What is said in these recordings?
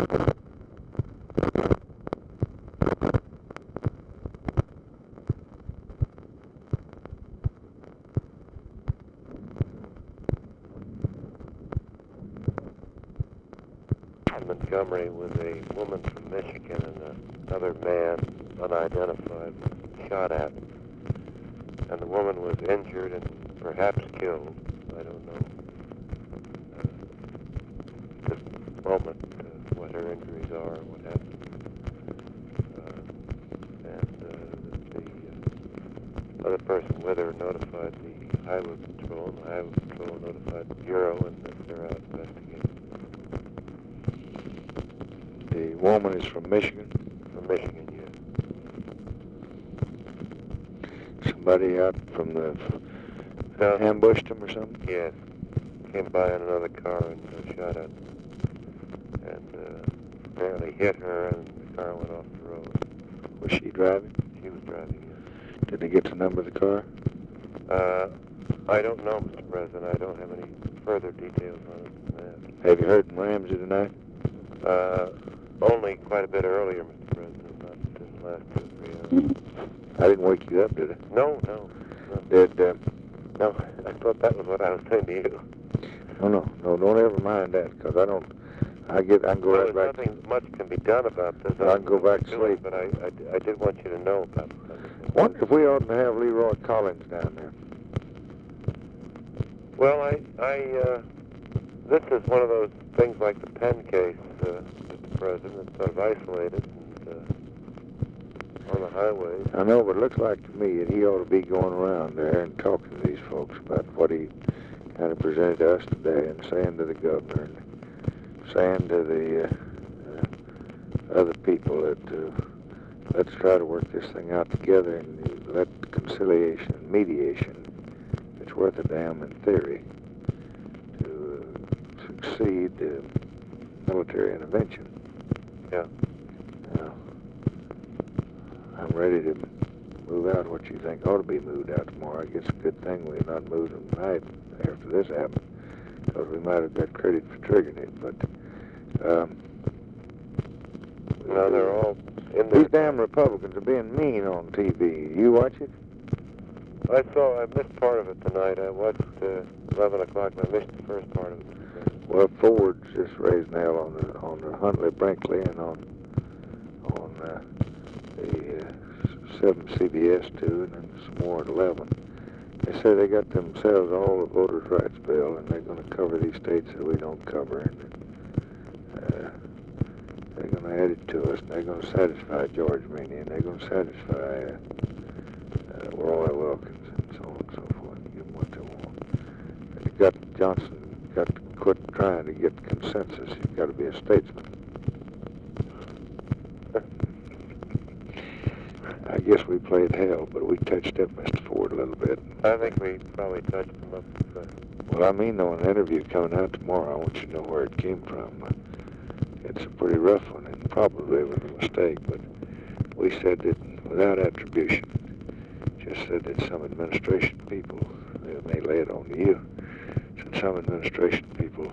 Montgomery with a woman from Michigan and another man, unidentified, shot at. And the woman was injured and perhaps killed. I don't know at this moment what her injuries are or what happened. The other person with her notified the Highway Patrol, and the Highway Patrol notified the Bureau, and they're out investigating. The woman is from Michigan? From Michigan, yes. Somebody out from the... ambushed him or something? Yes. Came by in another car and shot at her. And apparently hit her, and the car went off the road. Was she driving? She was driving, yes. Did they get the number of the car? I don't know, Mr. President. I don't have any further details on it than that. Have you heard in Ramsey tonight? Only quite a bit earlier, Mr. President, not in the last 2 or 3 hours. I didn't wake you up, did I? No. No, I thought that was what I was saying to you. No, don't ever mind that, because I don't... I can go right back... Nothing much can be done about this. I can go back to sleep. But I did want you to know about it. Wonder if we ought to have Leroy Collins down there. Well, this is one of those things like the Penn case, Mr. President, it's sort of isolated and, on the highways. I know, but it looks like to me that he ought to be going around there and talking to these folks about what he kind of presented to us today and saying to the governor and saying to the other people that let's try to work this thing out together and let conciliation and mediation, it's worth a damn in theory, to succeed military intervention. Yeah. I'm ready to move out what you think ought to be moved out tomorrow. I guess it's a good thing we're not moving tonight after this happened, because we might have got credit for triggering it, but no, they're all in there. These damn Republicans are being mean on TV. You watch it? I missed part of it tonight. I watched 11 o'clock, and I missed the first part of it. Well, Ford's just raised hell on the Huntley Brinkley and on the 7 CBS 2 and then some more at 11. They say they got themselves all the voters' rights bill, and they're going to cover these states that we don't cover, and they're going to add it to us, and they're going to satisfy George Meany, and they're going to satisfy Roy Wilkins, and so on and so forth, and give them what they want. And Johnson got to quit trying to get consensus. You've got to be a statesman. I guess we played hell, but we touched up Mr. Ford a little bit. I think we probably touched him up. Well, I mean, though, an interview coming out tomorrow, I want you to know where it came from. It's a pretty rough one, and probably was a mistake, but we said that without attribution, just said that some administration people, they may lay it on to you, said some administration people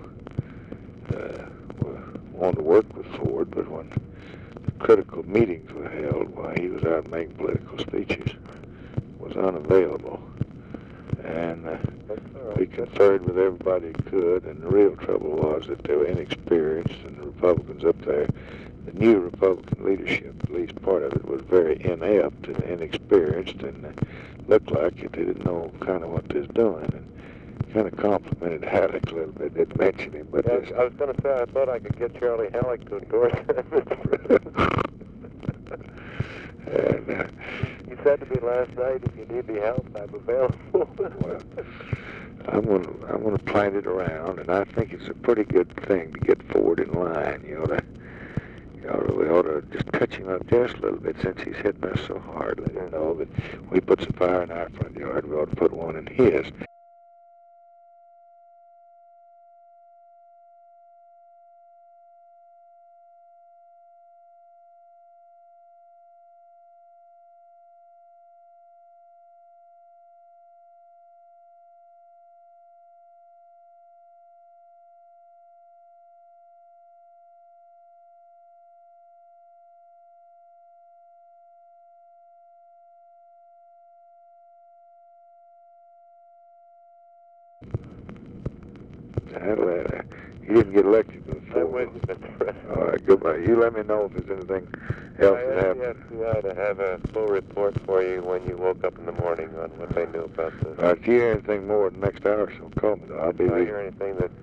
wanted to work with Ford, but when critical meetings were held while he was out making political speeches, was unavailable. And we conferred with everybody who could, and the real trouble was that they were inexperienced, and the Republicans up there, the new Republican leadership, at least part of it, was very inept and inexperienced, and looked like it. They didn't know kind of what they was doing, and kind of complimented Halleck a little bit. Didn't mention him, but... Yeah, I was going to say, I thought I could get Charlie Halleck to endorse him, Mr. President. And, you said to me last night, if you need any help, I'm available. Well, I'm gonna plant it around, and I think it's a pretty good thing to get Ford in line. We ought to just touch him up just a little bit since he's hitting us so hard. Let him know that we put some fire in our front yard. We ought to put one in his. You didn't get elected before. I'm with you, Mr. President. All right, goodbye. You let me know if there's anything else that I asked happened. the FBI to have a full report for you when you woke up in the morning on what they knew about this. All right, if you hear anything more in the next hour or so, call me. I'll be If I there. hear anything that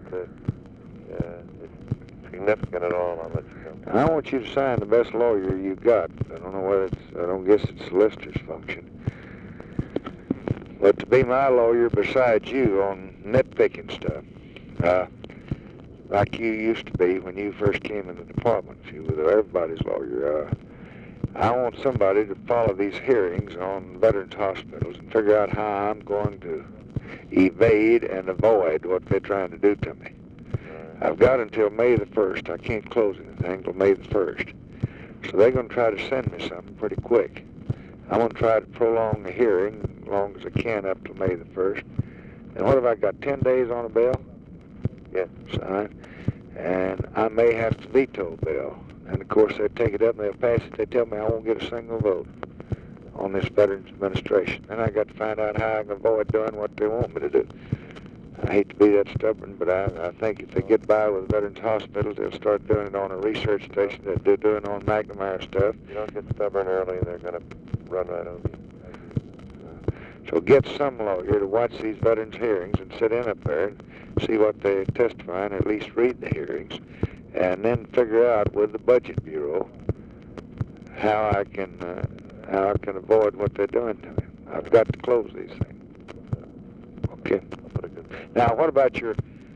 is significant at all, I'll let you know. I want you to sign the best lawyer you got. I don't know whether I don't guess it's solicitor's function. But to be my lawyer besides you on nitpicking stuff, like you used to be when you first came in the department, you were everybody's lawyer. I want somebody to follow these hearings on veterans hospitals and figure out how I'm going to evade and avoid what they're trying to do to me. I've got until May the 1st. I can't close anything until May the 1st. So they're going to try to send me something pretty quick. I'm going to try to prolong the hearing as long as I can up to May the 1st. And what have I got, 10 days on a bill? Yes. Signed. And I may have to veto a bill. And of course they take it up and they'll pass it. They tell me I won't get a single vote on this Veterans Administration. Then I got to find out how I can avoid doing what they want me to do. I hate to be that stubborn, but I think if they get by with veterans hospitals, they'll start doing it on a research station that they're doing on McNamara stuff. If you don't get stubborn early, they're going to run right over you. So get some lawyer to watch these veterans hearings and sit in up there and see what they testify and at least read the hearings, and then figure out with the Budget Bureau how I can avoid what they're doing to me. I've got to close these things. Okay. Now, what about your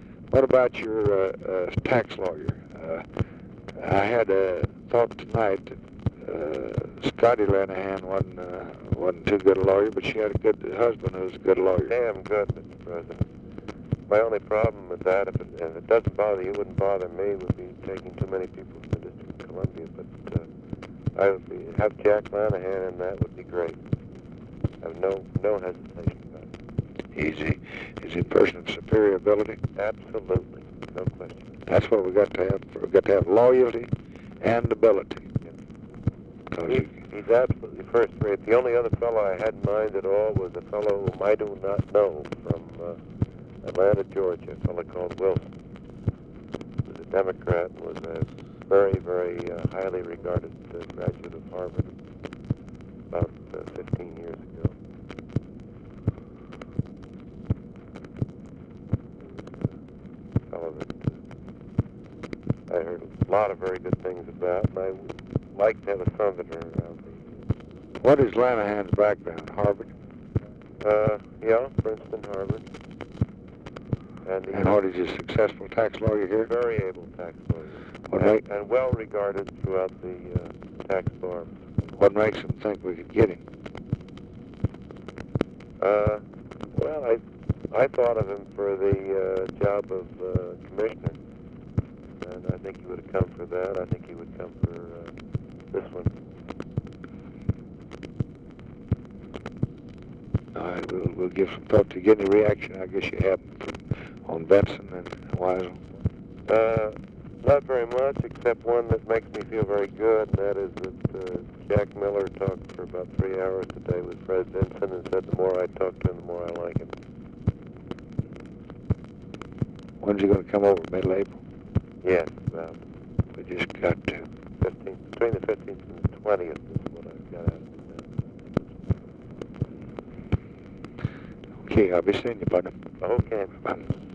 tax lawyer? I had a thought tonight that Scotty Lanahan wasn't too good a lawyer, but she had a good husband who was a good lawyer. Damn good, Mr. President. My only problem with that, if it doesn't bother you, wouldn't bother me, would be taking too many people from the District of Columbia. But have Jack Lanahan in that would be great. I have no hesitation about it. Is he a person of superior ability? Absolutely, no question. That's what we got to have. We've got to have loyalty and ability. He's absolutely first rate. The only other fellow I had in mind at all was a fellow whom I do not know from Atlanta, Georgia, a fellow called Wilson. He was a Democrat and was a very, very highly regarded graduate of Harvard about 15 years ago. A fellow that I heard a lot of very good things about, and I would like to have a son that are around me. What is Lanahan's background? Harvard? Yeah, Princeton, Harvard. And what is a successful tax lawyer here? Very able tax lawyer. And well regarded throughout the tax bar. What makes him think we could get him? Well, I thought of him for the job of commissioner. And I think he would have come for that. I think he would come for this one. All right, we'll give some thought to get any reaction. I guess you have on Benson and Weisel. Not very much, except one that makes me feel very good, and that is that Jack Miller talked for about 3 hours today with Fred Benson and said the more I talk to him, the more I like him. When's he going to come over? Mid-April? Yes, about. We just got to. Between the 15th and the 20th is what I've got out of it. Okay, I'll be seeing you, partner. Okay. Bye.